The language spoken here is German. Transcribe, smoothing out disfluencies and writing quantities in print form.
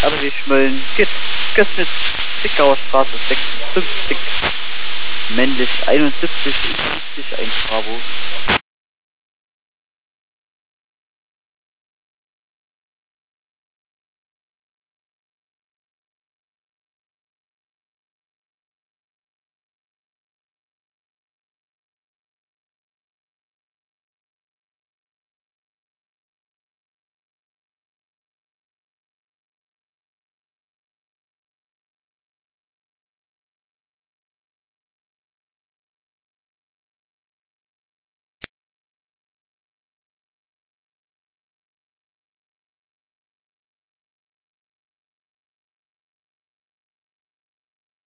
RW Schmölln, Gößnitz, Zwickauer Straße 56, männlich 71, 50, 1 Bravo.